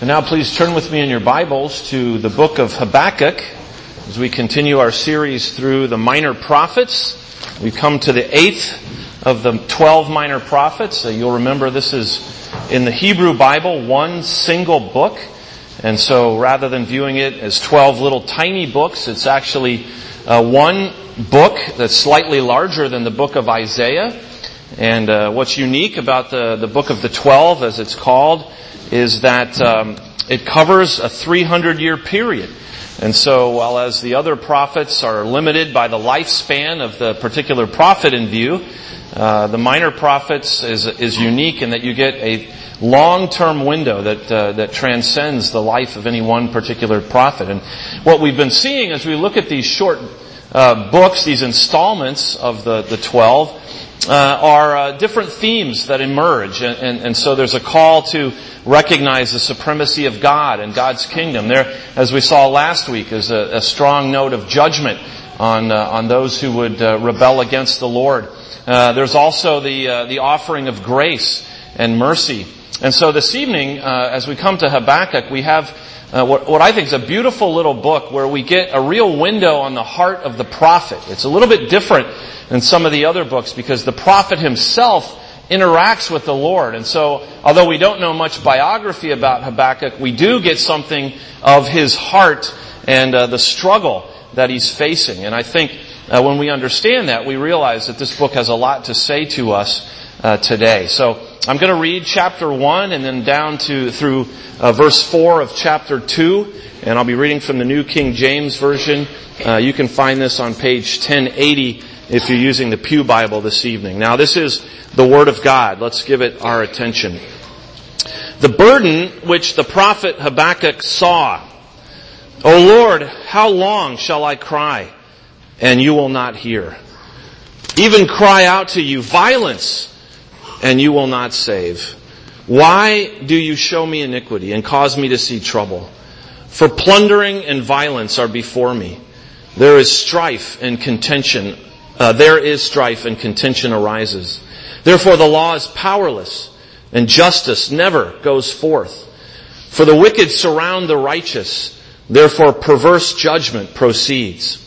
And now please turn with me in your Bibles to the book of Habakkuk as we continue our series through the minor prophets. We've come to the 8th of the 12 minor prophets. You'll remember this is in the Hebrew Bible, one single book. And so rather than viewing it as 12 little tiny books, it's actually one book that's slightly larger than the book of Isaiah. And what's unique about the book of the 12, as it's called, is that it covers a 300-year period. And so while as the other prophets are limited by the lifespan of the particular prophet in view, the minor prophets is unique in that you get a long-term window that transcends the life of any one particular prophet. And what we've been seeing as we look at these short books, these installments of the 12, are different themes that emerge. And so there's a call to recognize the supremacy of God and God's kingdom. There, as we saw last week, is a strong note of judgment on those who would rebel against the Lord. There's also the offering of grace and mercy. And so this evening, as we come to Habakkuk, we have what I think is a beautiful little book where we get a real window on the heart of the prophet. It's a little bit different than some of the other books because the prophet himself interacts with the Lord. And so, although we don't know much biography about Habakkuk, we do get something of his heart and the struggle that he's facing. And I think when we understand that, we realize that this book has a lot to say to us today. So I'm going to read chapter 1 and then down through verse 4 of chapter 2. And I'll be reading from the New King James Version. You can find this on page 1080 if you're using the Pew Bible this evening. Now this is the Word of God. Let's give it our attention. The burden which the prophet Habakkuk saw. O Lord, how long shall I cry, and you will not hear? Even cry out to you, violence, and you will not save. Why do you show me iniquity and cause me to see trouble? For plundering and violence are before me. There is strife and contention arises. Therefore the law is powerless, and justice never goes forth. For the wicked surround the righteous, therefore perverse judgment proceeds.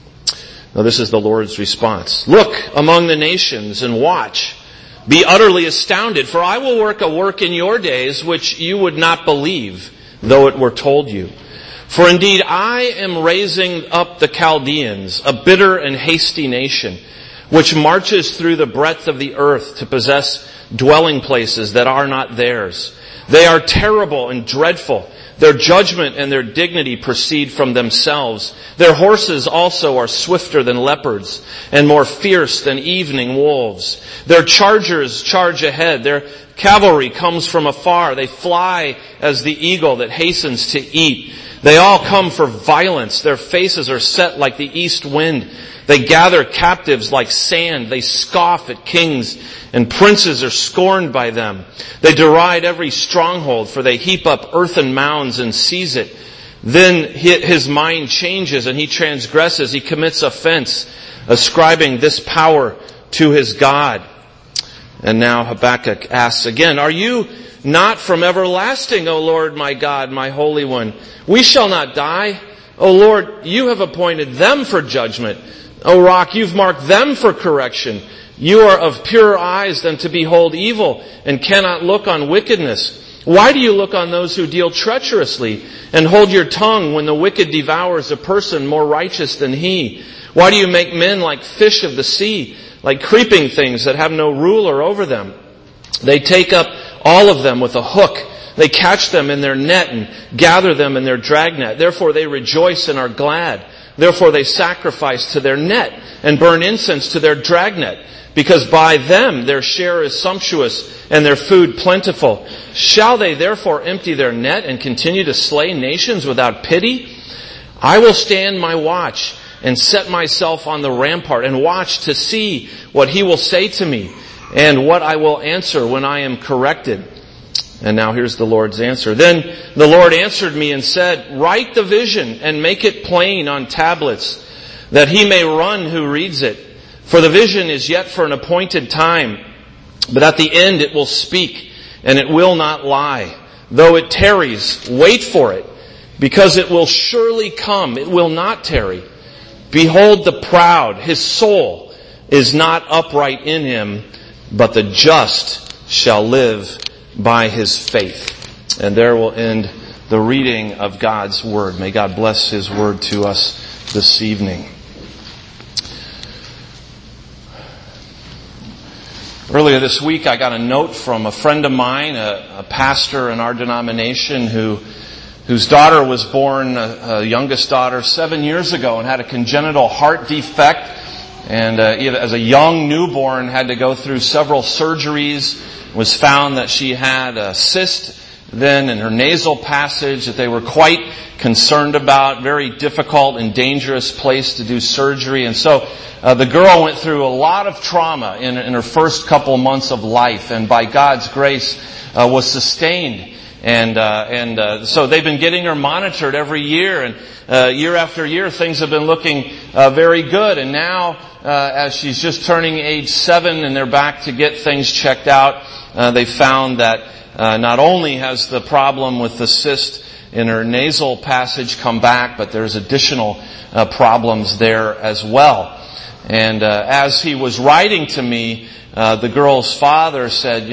Now this is the Lord's response. Look among the nations and watch. Be utterly astounded, for I will work a work in your days which you would not believe, though it were told you. For indeed I am raising up the Chaldeans, a bitter and hasty nation, which marches through the breadth of the earth to possess dwelling places that are not theirs. They are terrible and dreadful. Their judgment and their dignity proceed from themselves. Their horses also are swifter than leopards and more fierce than evening wolves. Their chargers charge ahead. Their cavalry comes from afar. They fly as the eagle that hastens to eat. They all come for violence. Their faces are set like the east wind. They gather captives like sand. They scoff at kings, and princes are scorned by them. They deride every stronghold, for they heap up earthen mounds and seize it. Then his mind changes and he transgresses. He commits offense, ascribing this power to his God. And now Habakkuk asks again, are you not from everlasting, O Lord, my God, my Holy One? We shall not die. O Lord, you have appointed them for judgment. O Rock, you've marked them for correction. You are of purer eyes than to behold evil and cannot look on wickedness. Why do you look on those who deal treacherously and hold your tongue when the wicked devours a person more righteous than he? Why do you make men like fish of the sea, like creeping things that have no ruler over them? They take up all of them with a hook. They catch them in their net and gather them in their dragnet. Therefore they rejoice and are glad. Therefore they sacrifice to their net and burn incense to their dragnet, because by them their share is sumptuous and their food plentiful. Shall they therefore empty their net and continue to slay nations without pity? I will stand my watch and set myself on the rampart and watch to see what he will say to me and what I will answer when I am corrected. And now here's the Lord's answer. Then the Lord answered me and said, write the vision and make it plain on tablets, that he may run who reads it. For the vision is yet for an appointed time, but at the end it will speak, and it will not lie. though it tarries, wait for it, because it will surely come. It will not tarry. Behold the proud, his soul is not upright in him, but the just shall live by his faith. And there will end the reading of God's Word. May God bless His Word to us this evening. Earlier this week, I got a note from a friend of mine, a pastor in our denomination, whose daughter was born, a youngest daughter, 7 years ago and had a congenital heart defect. And as a young newborn, had to go through several surgeries. It was found that she had a cyst then in her nasal passage that they were quite concerned about. Very difficult and dangerous place to do surgery. And so the girl went through a lot of trauma in her first couple months of life, and by God's grace was sustained. And so they've been getting her monitored every year, and year after year things have been looking very good. And now, as she's just turning age 7 and they're back to get things checked out, they found that not only has the problem with the cyst in her nasal passage come back, but there's additional problems there as well. And as he was writing to me, the girl's father said,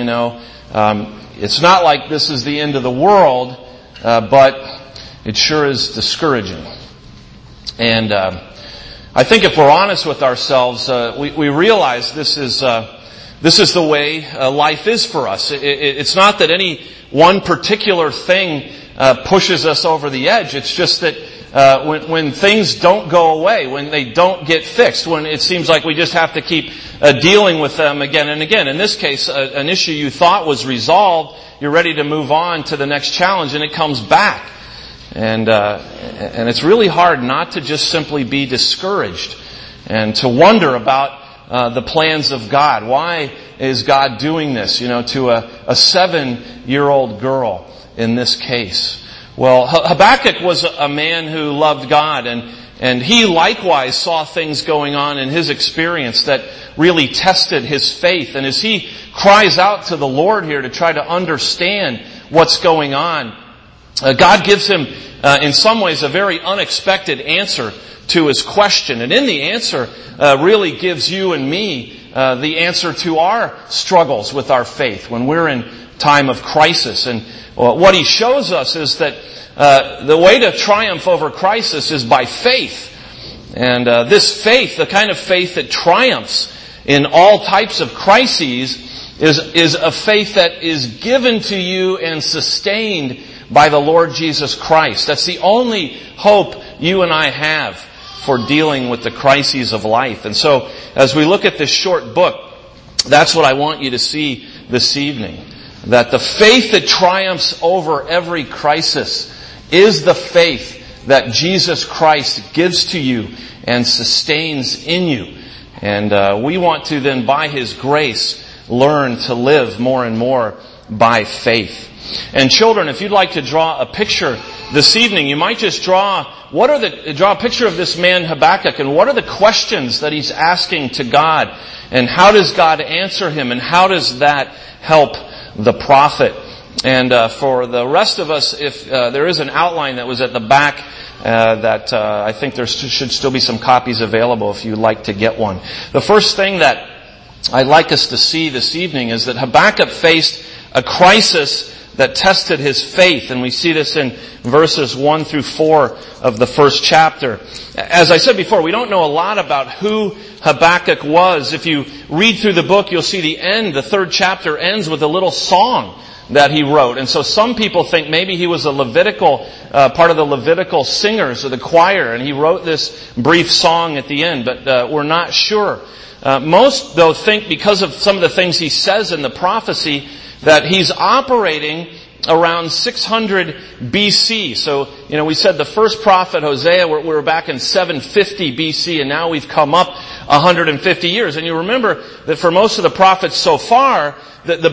it's not like this is the end of the world, but it sure is discouraging. And I think if we're honest with ourselves, we realize this is the way life is for us. It's not that any one particular thing pushes us over the edge. It's just that when things don't go away, when they don't get fixed, when it seems like we just have to keep dealing with them again and again. In this case, an issue you thought was resolved, you're ready to move on to the next challenge, and it comes back. And it's really hard not to just simply be discouraged and to wonder about the plans of God. Why is God doing this, to a 7-year-old girl in this case? Well, Habakkuk was a man who loved God, and he likewise saw things going on in his experience that really tested his faith. And as he cries out to the Lord here to try to understand what's going on, God gives him, in some ways, a very unexpected answer to his question. And in the answer, really gives you and me the answer to our struggles with our faith when we're in time of crisis. And what he shows us is that the way to triumph over crisis is by faith. And this faith, the kind of faith that triumphs in all types of crises, is a faith that is given to you and sustained by the Lord Jesus Christ. That's the only hope you and I have for dealing with the crises of life. And so, as we look at this short book, that's what I want you to see this evening. That the faith that triumphs over every crisis is the faith that Jesus Christ gives to you and sustains in you. And we want to then, by His grace, learn to live more and more by faith. And children, if you'd like to draw a picture this evening, you might just draw a picture of this man Habakkuk, and what are the questions that he's asking to God, and how does God answer him, and how does that help the prophet? And for the rest of us, if there is an outline that was at the back, that I think there should still be some copies available if you'd like to get one. The first thing that I'd like us to see this evening is that Habakkuk faced a crisis that tested his faith, and we see this in verses 1 through 4 of the first chapter. As I said before, we don't know a lot about who Habakkuk was. If you read through the book, you'll see the third chapter ends with a little song that he wrote. And so some people think maybe he was a Levitical, part of the Levitical singers or the choir, and he wrote this brief song at the end, but we're not sure. Most, though, think because of some of the things he says in the prophecy that he's operating around 600 BC. So, we said the first prophet, Hosea, we were back in 750 BC, and now we've come up 150 years. And you remember that for most of the prophets so far, the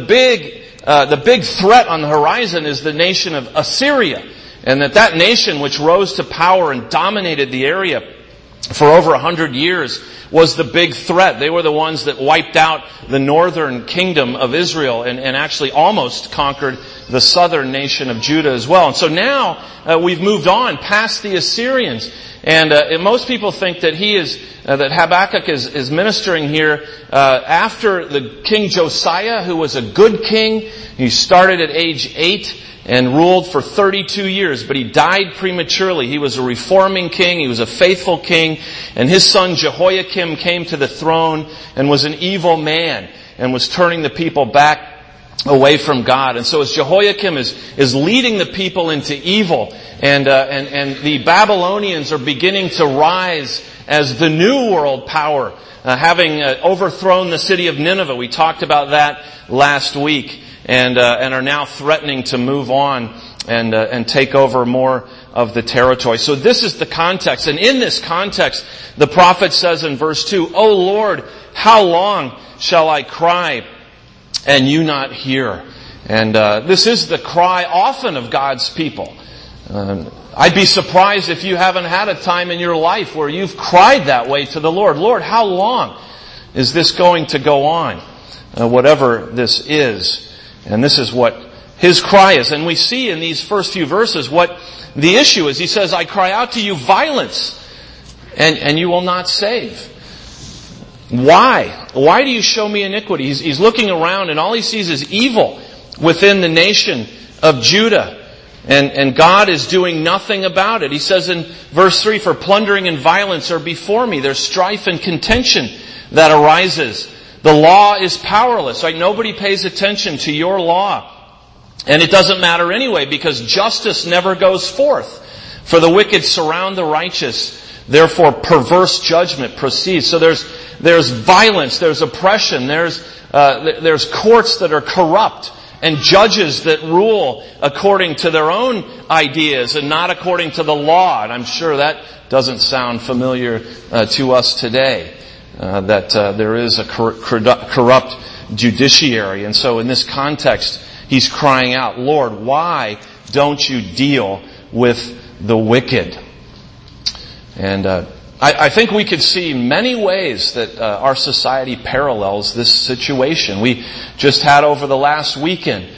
big threat on the horizon is the nation of Assyria. And that nation which rose to power and dominated the area for over 100 years, was the big threat. They were the ones that wiped out the northern kingdom of Israel and actually almost conquered the southern nation of Judah as well. And so now we've moved on past the Assyrians. And most people think that that Habakkuk is ministering here after the King Josiah, who was a good king. He started at age 8 and ruled for 32 years, but he died prematurely. He was a reforming king. He was a faithful king. And his son Jehoiakim came to the throne and was an evil man and was turning the people back away from God. And so as Jehoiakim is leading the people into evil, and the Babylonians are beginning to rise as the new world power, having overthrown the city of Nineveh. We talked about that last week. And are now threatening to move on and take over more of the territory. So this is the context. And in this context, the prophet says in verse 2, "O Lord, how long shall I cry and you not hear?" And this is the cry often of God's people. I'd be surprised if you haven't had a time in your life where you've cried that way to the Lord. Lord, how long is this going to go on? Whatever this is. And this is what his cry is. And we see in these first few verses what the issue is. He says, "I cry out to you violence, and you will not save." Why? Why do you show me iniquity? He's looking around and all he sees is evil within the nation of Judah. And God is doing nothing about it. He says in verse 3, "For plundering and violence are before me. There's strife and contention that arises. The law is powerless," right? Nobody pays attention to your law. And it doesn't matter anyway, because justice never goes forth. "For the wicked surround the righteous, therefore perverse judgment proceeds." So there's violence, there's oppression, there's courts that are corrupt, and judges that rule according to their own ideas and not according to the law. And I'm sure that doesn't sound familiar to us today. That there is a corrupt judiciary. And so in this context, he's crying out, "Lord, why don't you deal with the wicked?" And I think we could see many ways that our society parallels this situation. We just had over the last weekend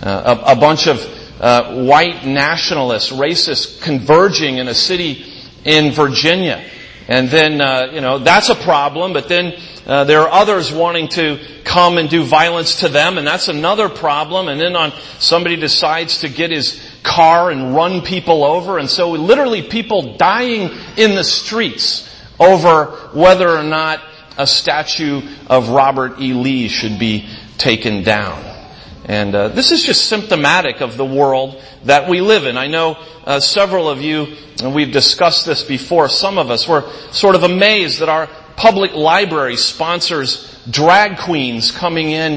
a bunch of white nationalists, racists, converging in a city in Virginia. And then, that's a problem, but then there are others wanting to come and do violence to them, and that's another problem. And then somebody decides to get his car and run people over, and so literally people dying in the streets over whether or not a statue of Robert E. Lee should be taken down. And this is just symptomatic of the world that we live in. I know several of you, and we've discussed this before, some of us were sort of amazed that our public library sponsors drag queens coming in,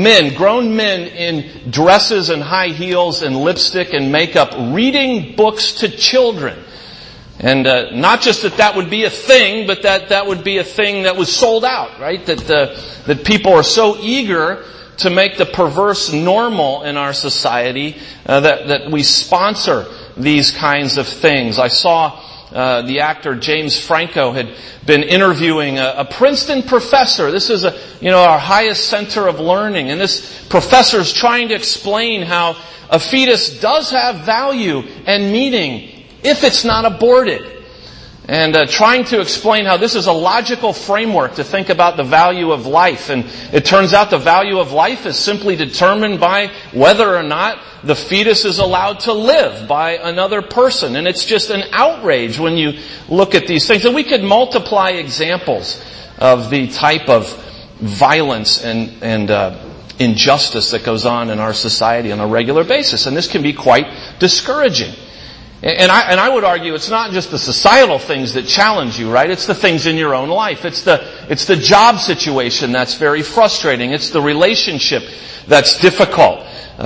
grown men in dresses and high heels and lipstick and makeup, reading books to children. And not just that would be a thing, but that would be a thing that was sold out, right? That people are so eager to make the perverse normal in our society that we sponsor these kinds of things. I saw the actor James Franco had been interviewing a Princeton professor. This is our highest center of learning, and this professor's trying to explain how a fetus does have value and meaning if it's not aborted. And trying to explain how this is a logical framework to think about the value of life. And it turns out the value of life is simply determined by whether or not the fetus is allowed to live by another person. And it's just an outrage when you look at these things. And we could multiply examples of the type of violence and injustice that goes on in our society on a regular basis. And this can be quite discouraging. And I would argue it's not just the societal things that challenge you, right? It's the things in your own life. It's the job situation that's very frustrating. It's the relationship that's difficult.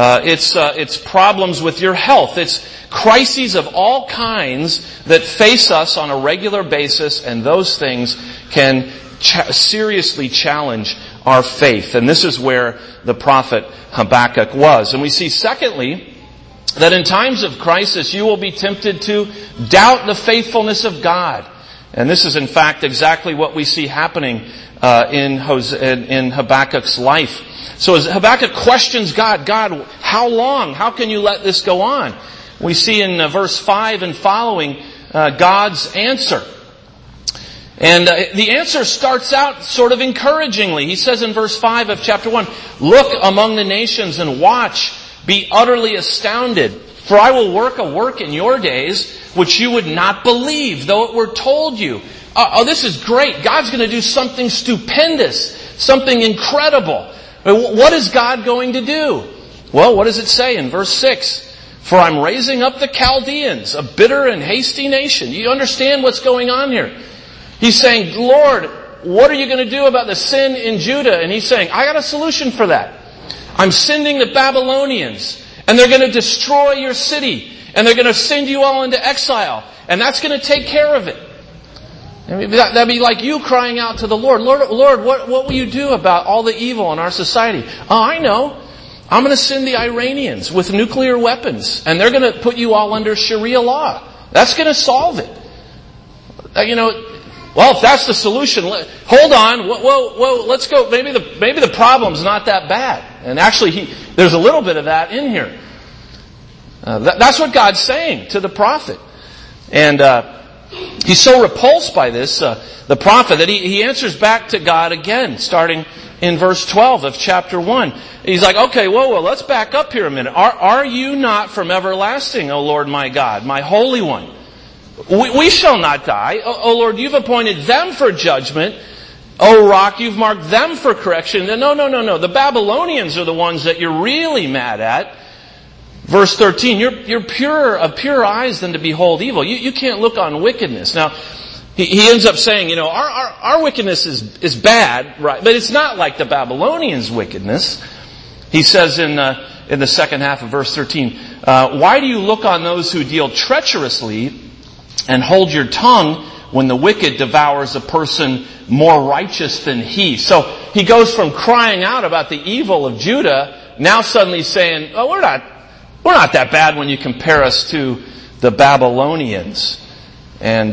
It's problems with your health. It's crises of all kinds that face us on a regular basis, and those things can seriously challenge our faith. And this is where the prophet Habakkuk was. And we see, secondly, that in times of crisis you will be tempted to doubt the faithfulness of God. And this is in fact exactly what we see happening in Habakkuk's life. So as Habakkuk questions God, God, how long? How can you let this go on? We see in verse 5 and following God's answer. And the answer starts out sort of encouragingly. He says in verse 5 of chapter 1, "Look among the nations and watch, be utterly astounded. For I will work a work in your days which you would not believe, though it were told you." This is great. God's going to do something stupendous, something incredible. What is God going to do? Well, what does it say in verse 6? "For I'm raising up the Chaldeans, a bitter and hasty nation." You understand what's going on here? He's saying, "Lord, what are you going to do about the sin in Judah?" And he's saying, "I got a solution for that. I'm sending the Babylonians, and they're going to destroy your city, and they're going to send you all into exile, and that's going to take care of it." I mean, that'd be like you crying out to the Lord, Lord, what will you do about all the evil in our society? "Oh, I know. I'm going to send the Iranians with nuclear weapons, and they're going to put you all under Sharia law. That's going to solve it." Well, if that's the solution, hold on. Whoa, let's go. Maybe the problem's not that bad. And actually, there's a little bit of that in here. That's what God's saying to the prophet. And he's so repulsed by this, the prophet, that he answers back to God again, starting in verse 12 of chapter 1. He's like, "Okay, whoa, let's back up here a minute. Are you not from everlasting, O Lord my God, my Holy One? We shall not die. O Lord, you've appointed them for judgment. O Rock, you've marked them for correction." No. The Babylonians are the ones that you're really mad at. Verse 13, you're purer of pure eyes than to behold evil. You can't look on wickedness. Now, he ends up saying, our wickedness is bad, right? But it's not like the Babylonians' wickedness. He says in the second half of verse 13, "Why do you look on those who deal treacherously and hold your tongue when the wicked devours a person more righteous than he?" So he goes from crying out about the evil of Judah, now suddenly saying, "Oh, we're not that bad when you compare us to the Babylonians." And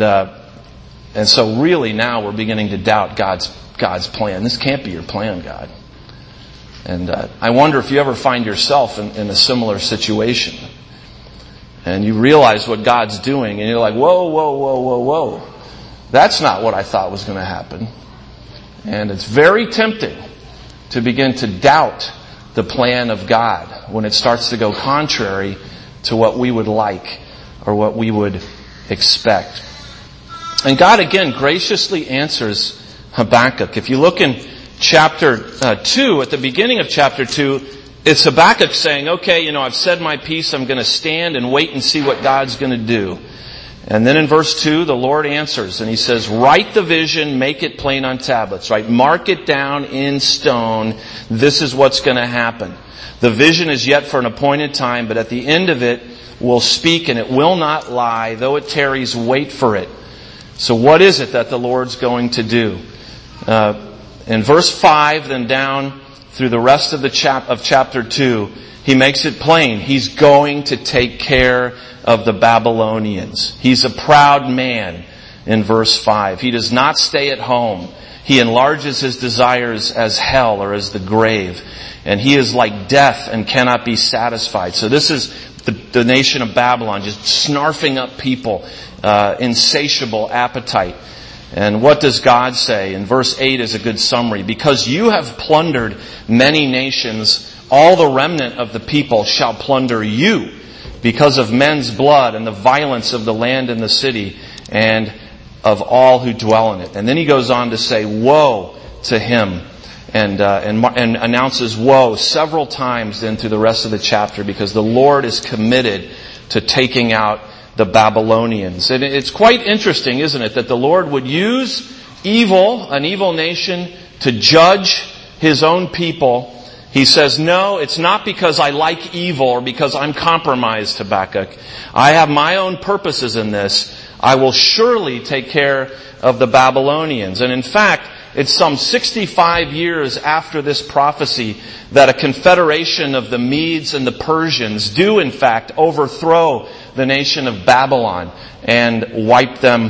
so really now we're beginning to doubt God's plan. This can't be your plan, God. And I wonder if you ever find yourself in a similar situation. And you realize what God's doing, and you're like, whoa. That's not what I thought was going to happen. And it's very tempting to begin to doubt the plan of God when it starts to go contrary to what we would like or what we would expect. And God again graciously answers Habakkuk. If you look in chapter 2, at the beginning of chapter 2, it's Habakkuk saying, "Okay, I've said my piece. I'm going to stand and wait and see what God's going to do." And then in verse 2, the Lord answers, and He says, "Write the vision, make it plain on tablets." Right? Mark it down in stone. This is what's going to happen. "The vision is yet for an appointed time, but at the end of it will speak, and it will not lie. Though it tarries, wait for it." So what is it that the Lord's going to do? In verse 5, then down through the rest of chapter 2, He makes it plain. He's going to take care of the Babylonians. He's a proud man in verse 5. He does not stay at home. He enlarges his desires as hell or as the grave. And he is like death and cannot be satisfied. So this is the nation of Babylon, just snarfing up people, insatiable appetite. And what does God say? In verse 8 is a good summary. "Because you have plundered many nations, all the remnant of the people shall plunder you, because of men's blood and the violence of the land and the city, and of all who dwell in it." And then he goes on to say, "Woe to him," and announces woe several times then through the rest of the chapter, because the Lord is committed to taking out the Babylonians. And it's quite interesting, isn't it, that the Lord would use an evil nation, to judge His own people. He says, "No, it's not because I like evil or because I'm compromised, Habakkuk. I have my own purposes in this. I will surely take care of the Babylonians." And in fact, it's some 65 years after this prophecy that a confederation of the Medes and the Persians do in fact overthrow the nation of Babylon and wipe them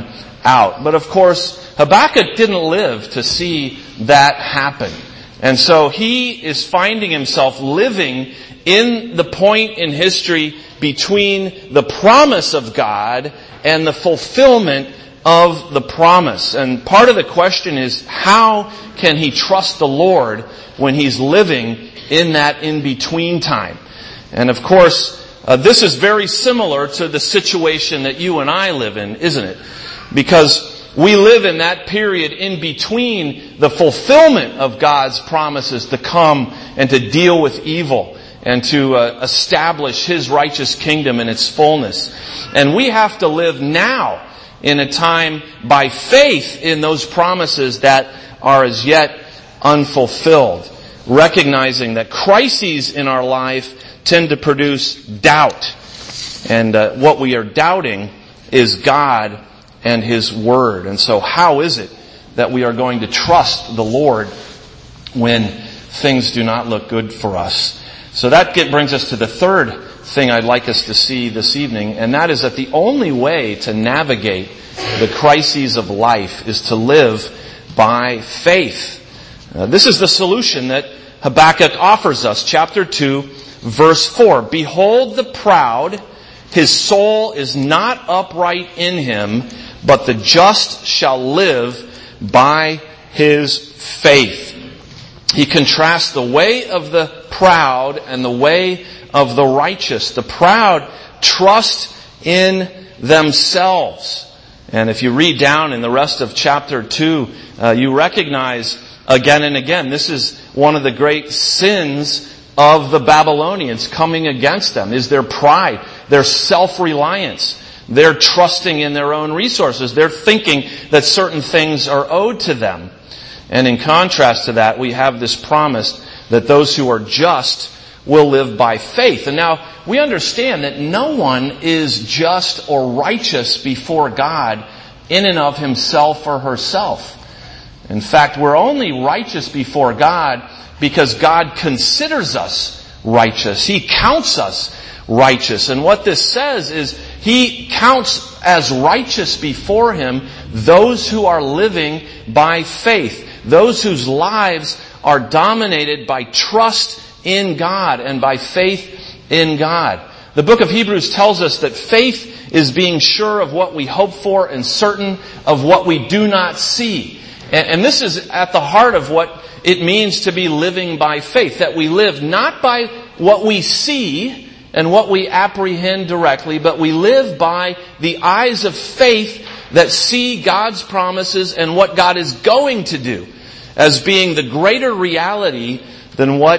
out. But of course, Habakkuk didn't live to see that happen. And so he is finding himself living in the point in history between the promise of God and the fulfillment of the promise. And part of the question is, how can he trust the Lord when he's living in that in-between time? And of course, this is very similar to the situation that you and I live in, isn't it? Because we live in that period in between the fulfillment of God's promises to come and to deal with evil and to establish His righteous kingdom in its fullness. And we have to live now in a time by faith in those promises that are as yet unfulfilled, recognizing that crises in our life tend to produce doubt. And what we are doubting is God and His Word. And so how is it that we are going to trust the Lord when things do not look good for us? So that brings us to the third thing I'd like us to see this evening, and that is that the only way to navigate the crises of life is to live by faith. This is the solution that Habakkuk offers us. Chapter 2, verse 4. Behold the proud, his soul is not upright in him, but the just shall live by his faith. He contrasts the way of the proud and the way of the righteous. The proud trust in themselves. And if you read down in the rest of chapter 2, you recognize again and again, this is one of the great sins of the Babylonians coming against them, is their pride, their self-reliance. They're trusting in their own resources. They're thinking that certain things are owed to them. And in contrast to that, we have this promise that those who are just will live by faith. And now, we understand that no one is just or righteous before God in and of himself or herself. In fact, we're only righteous before God because God considers us righteous. He counts us righteous. And what this says is He counts as righteous before Him those who are living by faith. Those whose lives are dominated by trust in God and by faith in God. The book of Hebrews tells us that faith is being sure of what we hope for and certain of what we do not see. And this is at the heart of what it means to be living by faith. That we live not by what we see and what we apprehend directly, but we live by the eyes of faith that see God's promises and what God is going to do as being the greater reality than what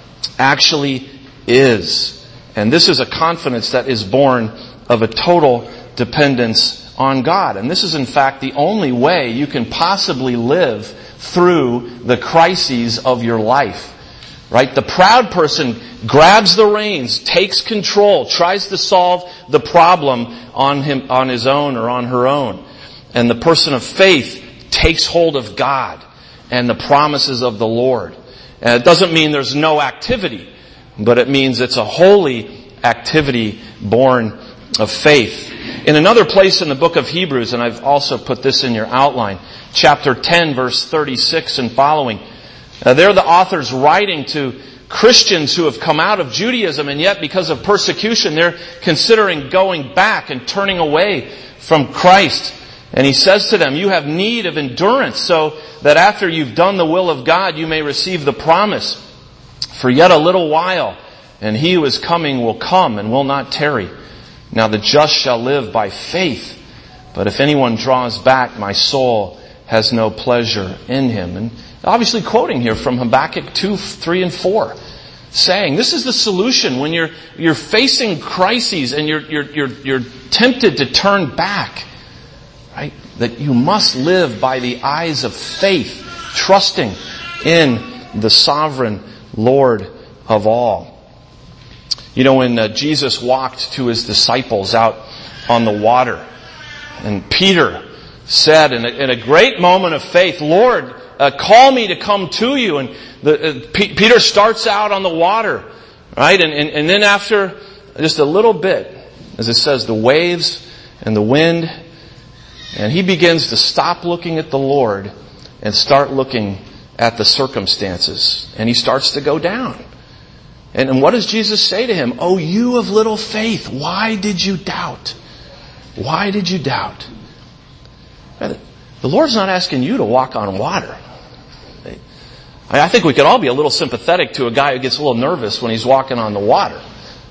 actually is. And this is a confidence that is born of a total dependence on God. And this is in fact the only way you can possibly live through the crises of your life. Right? The proud person grabs the reins, takes control, tries to solve the problem on his own or on her own. And the person of faith takes hold of God and the promises of the Lord. And it doesn't mean there's no activity, but it means it's a holy activity born of faith. In another place in the book of Hebrews, and I've also put this in your outline, chapter 10, verse 36 and following, there the author's writing to Christians who have come out of Judaism, and yet because of persecution, they're considering going back and turning away from Christ. And he says to them, you have need of endurance, so that after you've done the will of God, you may receive the promise. For yet a little while, and he who is coming will come and will not tarry. Now the just shall live by faith. But if anyone draws back, my soul has no pleasure in him. And obviously quoting here from Habakkuk 2, 3, and 4. Saying, this is the solution when you're facing crises and you're tempted to turn back. Right? That you must live by the eyes of faith, trusting in the sovereign Lord of all. You know, when Jesus walked to His disciples out on the water, and Peter said in a great moment of faith, Lord, call me to come to you. And Peter starts out on the water, right? And then after just a little bit, as it says, the waves and the wind And he begins to stop looking at the Lord and start looking at the circumstances. And he starts to go down. And what does Jesus say to him? Oh, you of little faith, why did you doubt? Why did you doubt? The Lord's not asking you to walk on water. I think we could all be a little sympathetic to a guy who gets a little nervous when he's walking on the water.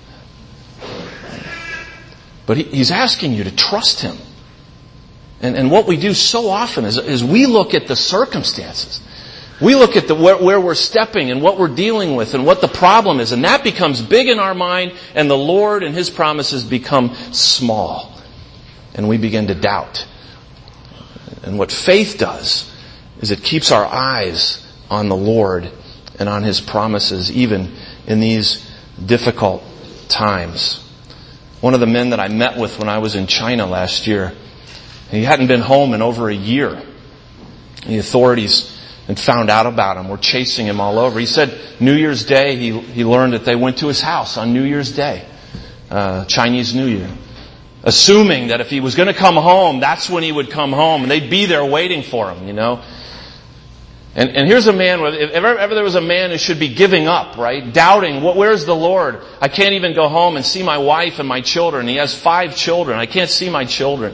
But he's asking you to trust him. And what we do so often is we look at the circumstances. We look at where we're stepping and what we're dealing with and what the problem is. And that becomes big in our mind, and the Lord and His promises become small. And we begin to doubt. And what faith does is it keeps our eyes on the Lord and on His promises, even in these difficult times. One of the men that I met with when I was in China last year, he hadn't been home in over a year. The authorities had found out about him, were chasing him all over. He said New Year's Day, he learned that they went to his house on New Year's Day, Chinese New Year, assuming that if he was going to come home, that's when he would come home, and they'd be there waiting for him, you know. And here's a man, if ever there was a man who should be giving up, right? Doubting, where's the Lord? I can't even go home and see my wife and my children. He has 5 children. I can't see my children.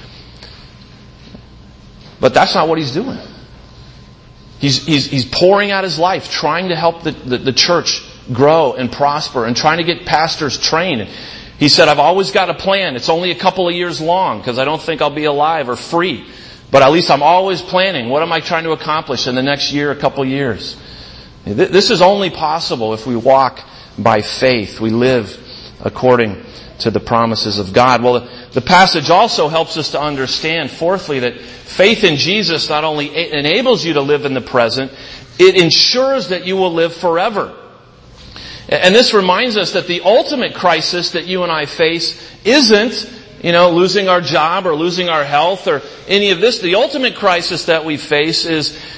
But that's not what he's doing. He's pouring out his life, trying to help the church grow and prosper and trying to get pastors trained. He said, I've always got a plan. It's only a couple of years long because I don't think I'll be alive or free. But at least I'm always planning. What am I trying to accomplish in the next year, a couple of years? This is only possible if we walk by faith. We live according to the promises of God. Well, the passage also helps us to understand, fourthly, that faith in Jesus not only enables you to live in the present, it ensures that you will live forever. And this reminds us that the ultimate crisis that you and I face isn't, losing our job or losing our health or any of this. The ultimate crisis that we face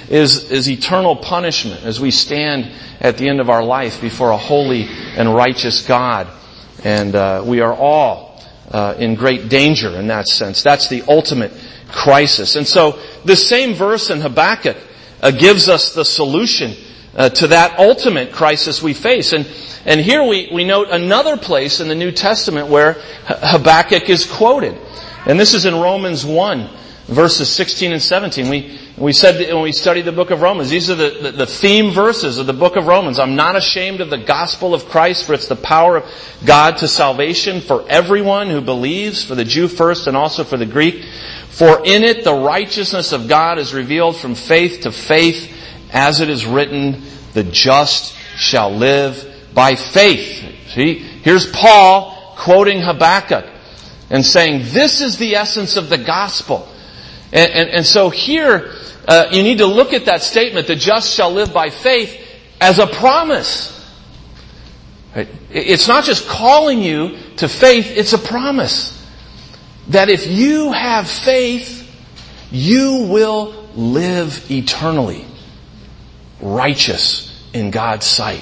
is eternal punishment as we stand at the end of our life before a holy and righteous God. And we are all in great danger in that sense. That's the ultimate crisis. And so this same verse in Habakkuk gives us the solution to that ultimate crisis we face. And here we note another place in the New Testament where Habakkuk is quoted. And this is in Romans 1, verses 16 and 17. We said when we studied the book of Romans, these are the theme verses of the book of Romans. I'm not ashamed of the gospel of Christ, for it's the power of God to salvation for everyone who believes, for the Jew first and also for the Greek. For in it the righteousness of God is revealed from faith to faith, as it is written, the just shall live by faith. See, here's Paul quoting Habakkuk and saying, this is the essence of the gospel. And so here, you need to look at that statement, the just shall live by faith, as a promise. Right? It's not just calling you to faith, it's a promise. That if you have faith, you will live eternally, righteous in God's sight.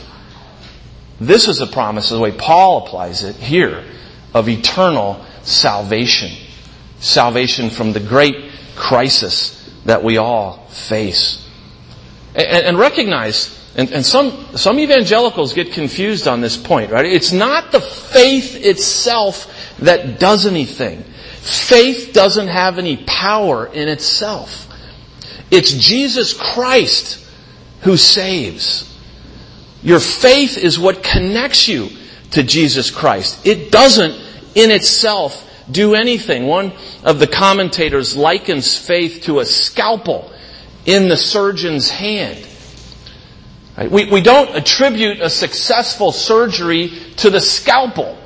This is a promise, the way Paul applies it here, of eternal salvation. Salvation from the great crisis that we all face. And recognize, and some evangelicals get confused on this point, right? It's not the faith itself that does anything. Faith doesn't have any power in itself. It's Jesus Christ who saves. Your faith is what connects you to Jesus Christ. It doesn't in itself do anything. One of the commentators likens faith to a scalpel in the surgeon's hand. Right? We don't attribute a successful surgery to the scalpel.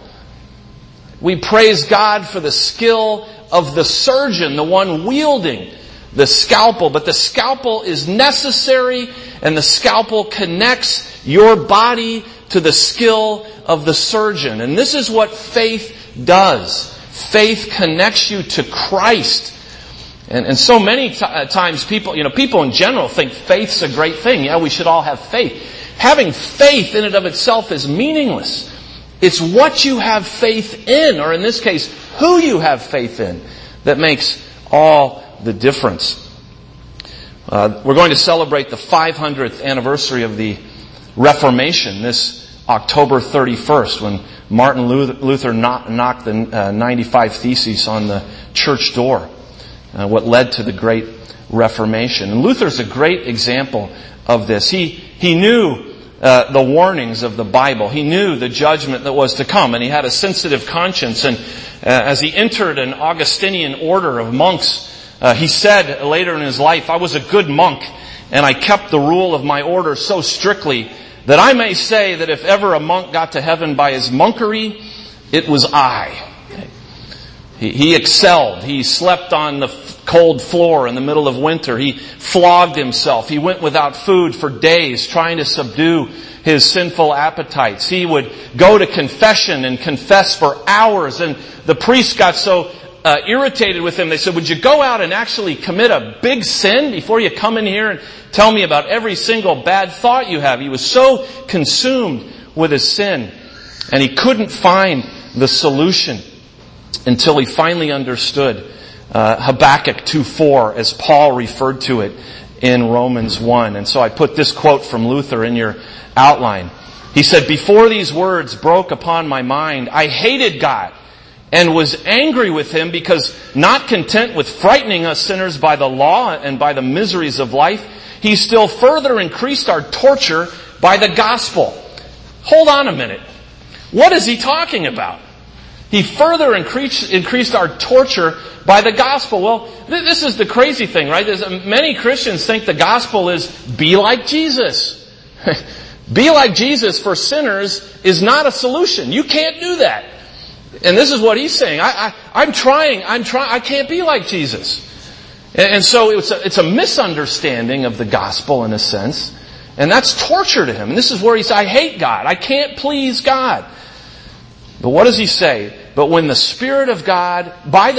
We praise God for the skill of the surgeon, the one wielding the scalpel. But the scalpel is necessary, and the scalpel connects your body to the skill of the surgeon. And this is what faith does. Faith connects you to Christ. And so many times people in general think faith's a great thing. Yeah, we should all have faith. Having faith in and of itself is meaningless. It's what you have faith in, or in this case, who you have faith in, that makes all the difference. We're going to celebrate the 500th anniversary of the Reformation this October 31st, when Martin Luther knocked the 95 Theses on the church door, what led to the Great Reformation. And Luther's a great example of this. He knew the warnings of the Bible. He knew the judgment that was to come, and he had a sensitive conscience. And as he entered an Augustinian order of monks, he said later in his life, "I was a good monk, and I kept the rule of my order so strictly that I may say that if ever a monk got to heaven by his monkery, it was I." He excelled. He slept on the cold floor in the middle of winter. He flogged himself. He went without food for days, trying to subdue his sinful appetites. He would go to confession and confess for hours, and the priest got so irritated with him, they said, "Would you go out and actually commit a big sin before you come in here and tell me about every single bad thought you have?" He was so consumed with his sin, and he couldn't find the solution until he finally understood Habakkuk 2:4, as Paul referred to it in Romans 1. And so I put this quote from Luther in your outline. He said, "Before these words broke upon my mind, I hated God and was angry with Him because, not content with frightening us sinners by the law and by the miseries of life, He still further increased our torture by the gospel." Hold on a minute. What is he talking about? He further increased our torture by the gospel. Well, this is the crazy thing, right? Many Christians think the gospel is be like Jesus. Be like Jesus for sinners is not a solution. You can't do that. And this is what he's saying. I'm trying. I can't be like Jesus. And so it's a misunderstanding of the gospel in a sense. And that's torture to him. And this is where he says, I hate God. I can't please God. But what does he say? But when by the Spirit of God,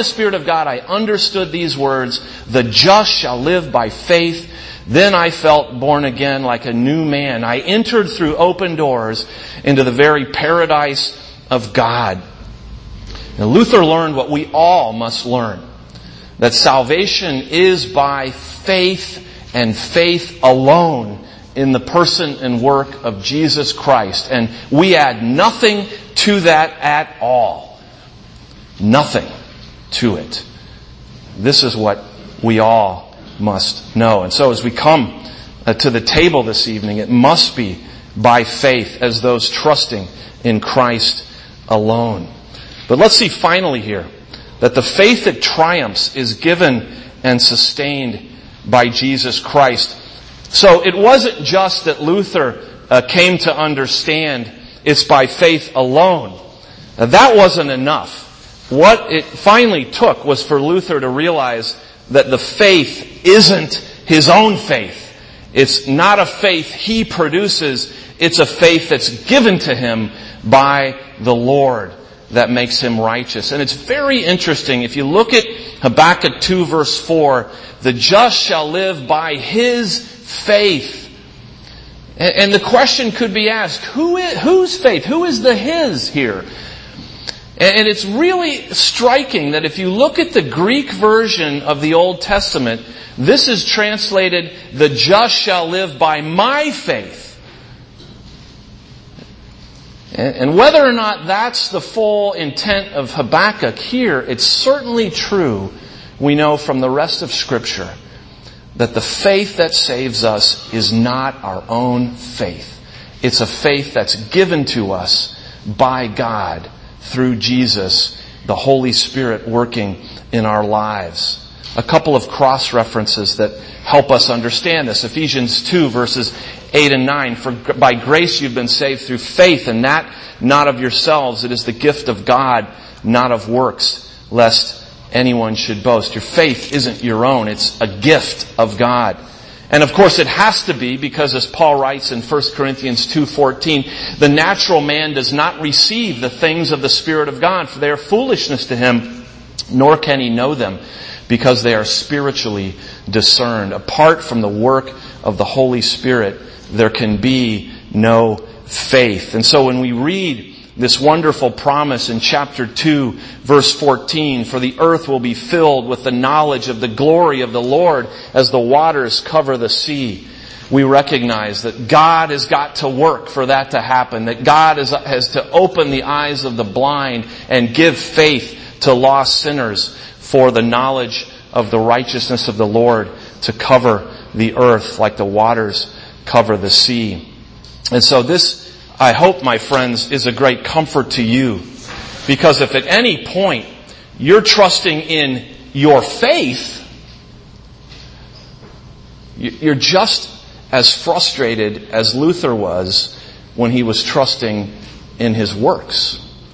I understood these words, "The just shall live by faith." Then I felt born again like a new man. I entered through open doors into the very paradise of God. Now, Luther learned what we all must learn, that salvation is by faith and faith alone in the person and work of Jesus Christ. And we add nothing to that at all. Nothing to it. This is what we all must know. And so as we come to the table this evening, it must be by faith as those trusting in Christ alone. But let's see finally here that the faith that triumphs is given and sustained by Jesus Christ. So it wasn't just that Luther came to understand it's by faith alone. Now, that wasn't enough. What it finally took was for Luther to realize that the faith isn't his own faith. It's not a faith he produces. It's a faith that's given to him by the Lord that makes him righteous. And it's very interesting. If you look at Habakkuk 2 verse 4, "The just shall live by his faith." And the question could be asked, whose faith? Who is the his here? And it's really striking that if you look at the Greek version of the Old Testament, this is translated, "The just shall live by my faith." And whether or not that's the full intent of Habakkuk here, it's certainly true, we know from the rest of Scripture, that the faith that saves us is not our own faith. It's a faith that's given to us by God through Jesus, the Holy Spirit working in our lives. A couple of cross-references that help us understand this. Ephesians 2 verses 8 and 9. "For by grace you've been saved through faith, and that not of yourselves. It is the gift of God, not of works, lest anyone should boast." Your faith isn't your own. It's a gift of God. And of course it has to be, because as Paul writes in 1 Corinthians 2:14, "The natural man does not receive the things of the Spirit of God, for they are foolishness to him, nor can he know them, because they are spiritually discerned." Apart from the work of the Holy Spirit, there can be no faith. And so when we read this wonderful promise in chapter 2, verse 14, "For the earth will be filled with the knowledge of the glory of the Lord as the waters cover the sea." We recognize that God has got to work for that to happen, that God has to open the eyes of the blind and give faith to lost sinners for the knowledge of the righteousness of the Lord to cover the earth like the waters cover the sea. And so this, I hope, my friends, is a great comfort to you, because if at any point you're trusting in your faith, you're just as frustrated as Luther was when he was trusting in his works.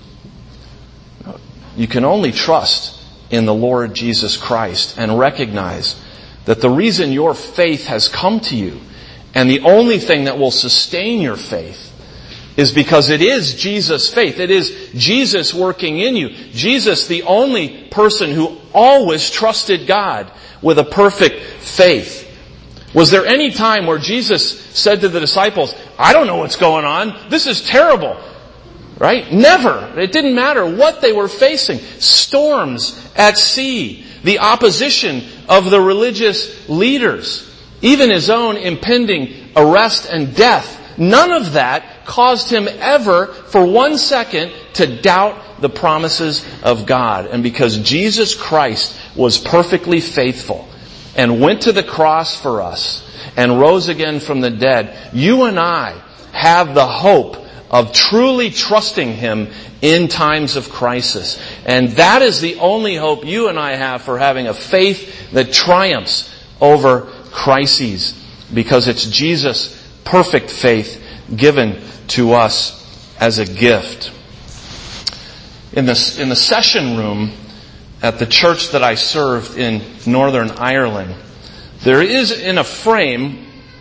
You can only trust in the Lord Jesus Christ and recognize that the reason your faith has come to you, and the only thing that will sustain your faith, is because it is Jesus' faith. It is Jesus working in you. Jesus, the only person who always trusted God with a perfect faith. Was there any time where Jesus said to the disciples, "I don't know what's going on. This is terrible." Right? Never. It didn't matter what they were facing. Storms at sea, the opposition of the religious leaders, even his own impending arrest and death. None of that caused him ever for 1 second to doubt the promises of God. And because Jesus Christ was perfectly faithful and went to the cross for us and rose again from the dead, you and I have the hope of truly trusting Him in times of crisis. And that is the only hope you and I have for having a faith that triumphs over crises, because it's Jesus' perfect faith given to us as a gift. In the session room at the church that I served in Northern Ireland, there is in a frame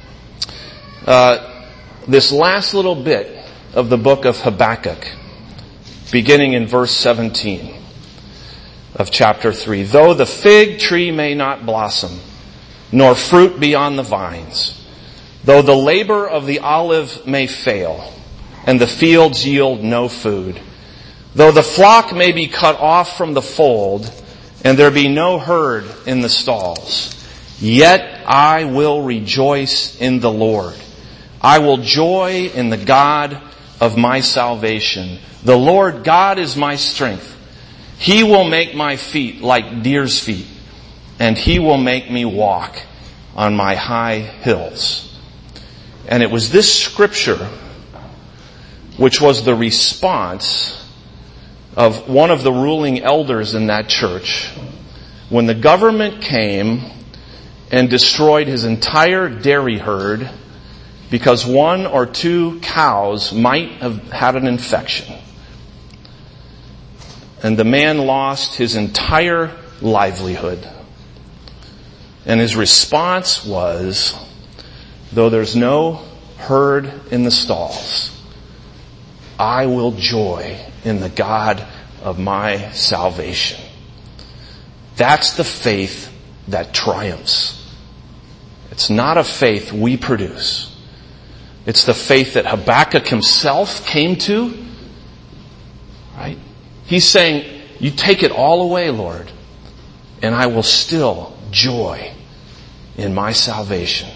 this last little bit of the book of Habakkuk, beginning in verse 17 of chapter 3. "Though the fig tree may not blossom, nor fruit be on the vines, though the labor of the olive may fail, and the fields yield no food, though the flock may be cut off from the fold, and there be no herd in the stalls, yet I will rejoice in the Lord. I will joy in the God of my salvation. The Lord God is my strength. He will make my feet like deer's feet, and He will make me walk on my high hills." And it was this scripture which was the response of one of the ruling elders in that church when the government came and destroyed his entire dairy herd because 1 or 2 cows might have had an infection. And the man lost his entire livelihood. And his response was, "Though there's no herd in the stalls, I will joy in the God of my salvation." That's the faith that triumphs. It's not a faith we produce. It's the faith that Habakkuk himself came to. Right? He's saying, "You take it all away, Lord, and I will still joy in my salvation."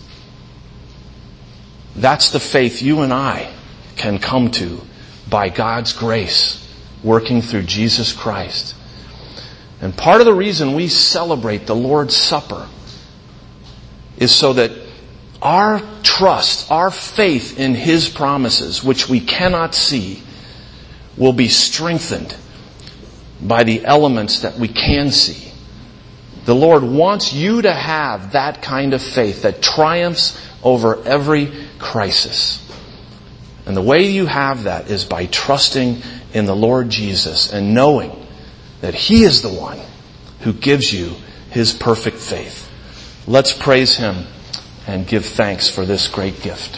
That's the faith you and I can come to by God's grace, working through Jesus Christ. And part of the reason we celebrate the Lord's Supper is so that our trust, our faith in His promises, which we cannot see, will be strengthened by the elements that we can see. The Lord wants you to have that kind of faith that triumphs over every crisis. And the way you have that is by trusting in the Lord Jesus and knowing that He is the one who gives you His perfect faith. Let's praise Him and give thanks for this great gift.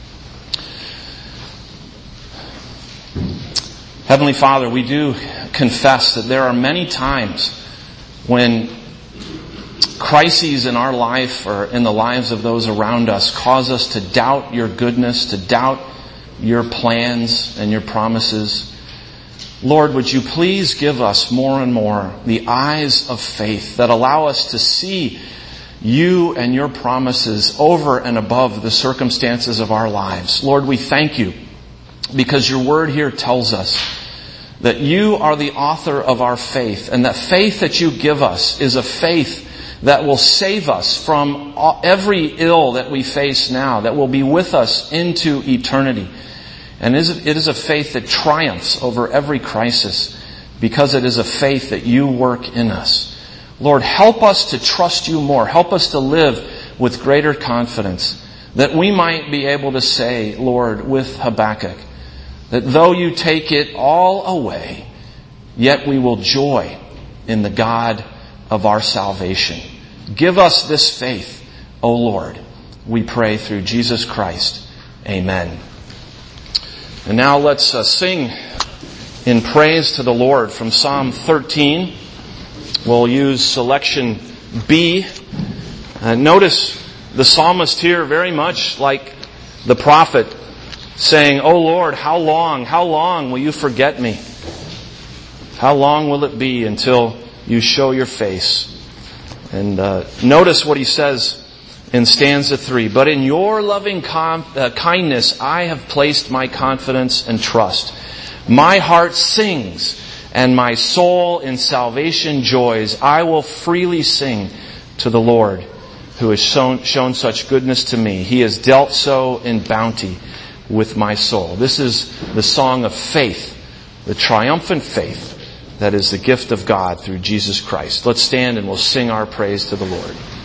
Heavenly Father, we do confess that there are many times when crises in our life or in the lives of those around us cause us to doubt Your goodness, to doubt your plans and your promises. Lord, would you please give us more and more the eyes of faith that allow us to see you and your promises over and above the circumstances of our lives. Lord, we thank you because your word here tells us that you are the author of our faith, and that faith that you give us is a faith that will save us from every ill that we face now, that will be with us into eternity. And it is a faith that triumphs over every crisis because it is a faith that you work in us. Lord, help us to trust you more. Help us to live with greater confidence, that we might be able to say, Lord, with Habakkuk, that though you take it all away, yet we will joy in the God of our salvation. Give us this faith, O Lord. We pray through Jesus Christ. Amen. And now let's sing in praise to the Lord from Psalm 13. We'll use selection B. Notice the psalmist here very much like the prophet saying, "O Lord, how long will you forget me? How long will it be until you show your face?" And notice what he says in stanza 3. "But in your loving kindness I have placed my confidence and trust. My heart sings, and my soul in salvation joys. I will freely sing to the Lord, who has shown such goodness to me. He has dealt so in bounty with my soul." This is the song of faith, the triumphant faith that is the gift of God through Jesus Christ. Let's stand and we'll sing our praise to the Lord.